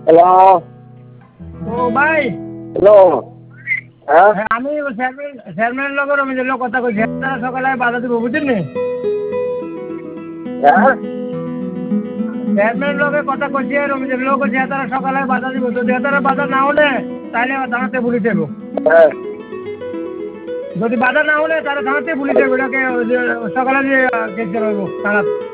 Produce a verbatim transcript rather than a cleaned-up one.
Hello. ও ভাই। Hello. হ্যাঁ আমি চেয়ারম্যান চেয়ারম্যানের লগে রমেশের লগে কথা কইছি তারা সকালে বাধা দিব বুঝছেন নি হ্যাঁ চেয়ারম্যানের লগে কথা কইছি রমেশের লোক কইছে তারা সকালে বাধা দিব যদি তারা বাধা না হলে তাহলে থানাতে পুলিশ দেব হ্যাঁ যদি বাধা না হলে তাহলে থানাতে পুলিশ দেব এটাকে সকালে যে কেস করবো থানা